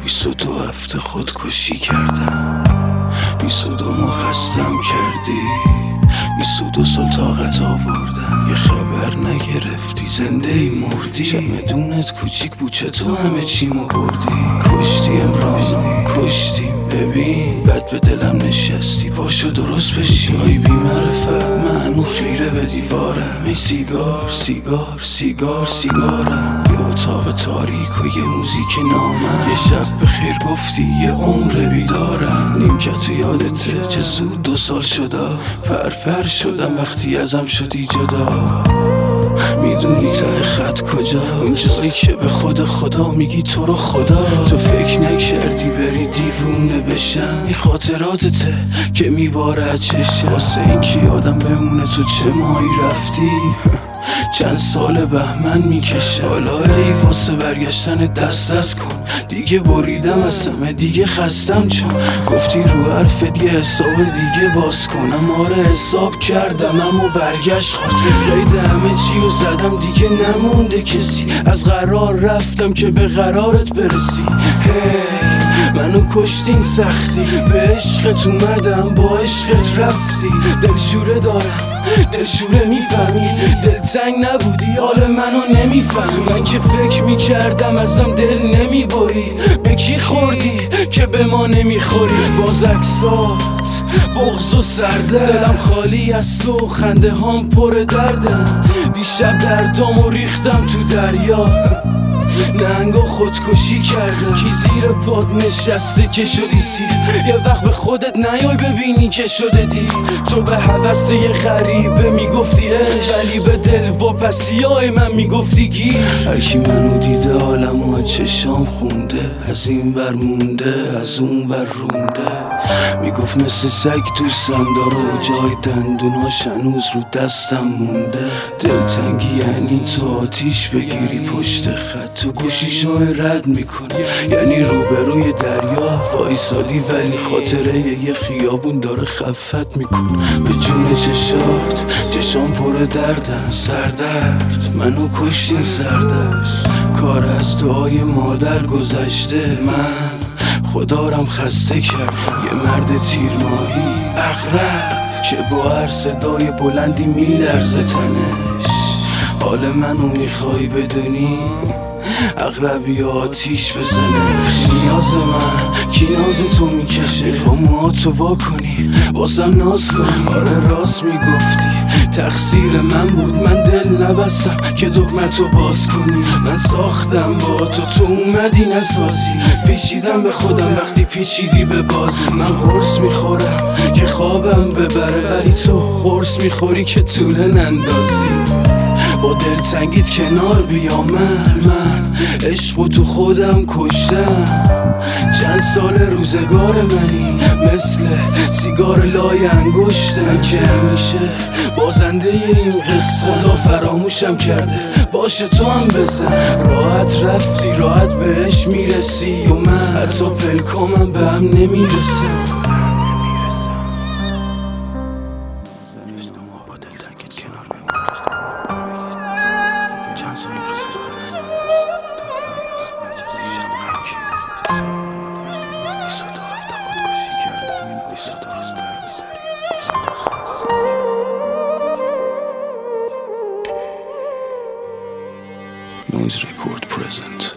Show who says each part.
Speaker 1: 22 هفته خودکشی کردم، 22 ماه خستم کردی، 22 سال طاقت آوردم، یه خبر نگرفتی زنده ای مردی. چمدونت کوچیک بود چطور همه چیمو بردی؟ کشتی امرانو کشتیم ببین، بد به دلم نشستی پاشو درست بشی. ای بی معرفت منو خیره به دیوارم، ای سیگار سیگار سیگار سیگارم، یه اتاق تاریک و یه موزیک نامم، یه شب بخیر گفتی یه عمر بیدارم. نیمکت یادته چه زود 2 سال شده، پرپر شدم وقتی ازم شدی جدا. میدونی ته خط کجا؟ اون جایی که به خود خدا میگی تو رو خدا. تو فکر نکردی بری دیوونه بشم، این خاطراتته که میباره چشم، واسه این که یادم بمونه تو چه ماهی رفتی. چند سال بهمن میکشه، حالا ای واسه برگشتن دست کن. دیگه بریدم از همه دیگه خستم، چون گفتی رو حرفت یه حساب دیگه باز کنم. آره حساب کردم اما برگشت خود، قید همه چیو زدم دیگه نمونده کسی. از قرار رفتم که به قرارت برسی. منو کشتین سختی، به عشقت اومدم با عشقت رفتی. دلشوره دارم دلشوره میفهمی، دلتنگ نبودی حال منو نمیفهمی. من که فکر میکردم ازم دل نمیبری، به کی خوردی که به ما نمیخوری؟ باز عکسات بغض و سرده، دلم خالی از تو خنده هام پر درده. دیشب دردامو ریختم تو دریا، نهنگا خودکشی کردن. کی زیر پاد نشسته که شدی سیر؟ یه وقت به خودت نیای ببینی که شده دیر. تو به هوس یه غریبه میگفتی عشق، ولی به دل واپسیای من میگفتی گیر. هرکی منو دیده عالمو چشام خونده، از این ور مونده از اون ور رونده. میگفت مثل سگ دوستم داره، جای دندوناش هنوز رو دستم مونده. دلتنگی یعنی تو آتیش بگیری پشت خط، تو گوشیشو رد میکنی، یعنی روبروی دریا وایسادی ولی خاطره یه خیابون داره خفت میکن. به جون چشات چشام پر دردن، سردرد منو کشتین سردشت. کار از دعای مادر گذشته، من خدارم خسته کرد. یه مرد تیرماهی اغرب که با هر صدای بلندی میلرزه تنش. حال منو میخوای بدونی؟ اغربی آتیش بزنه. نیاز من کی ناز تو میکشه؟ میخوام موهاتو وا کنی واسم ناز کنی. آره راست میگفتی تقصیر من بود، من دل نبستم که دگمتو باز کنی. من ساختم با تو اومدی نسازی، پیچیدم به خودم وقتی پیچیدی به بازی. من قرص میخورم که خوابم ببره، ولی تو قرص میخوری که طوله نندازی. با دلتنگیت کنار بیا، من عشقو تو خودم کشتم. چند سال روزگار منی مثل سیگار لای انگشته. من که همیشه بازنده این قصه، خدا فراموشم کرده باشه تو هم بزن. راحت رفتی راحت بهش میرسی و من حتی پلکامم به هم نمیرسم. Noise Record present.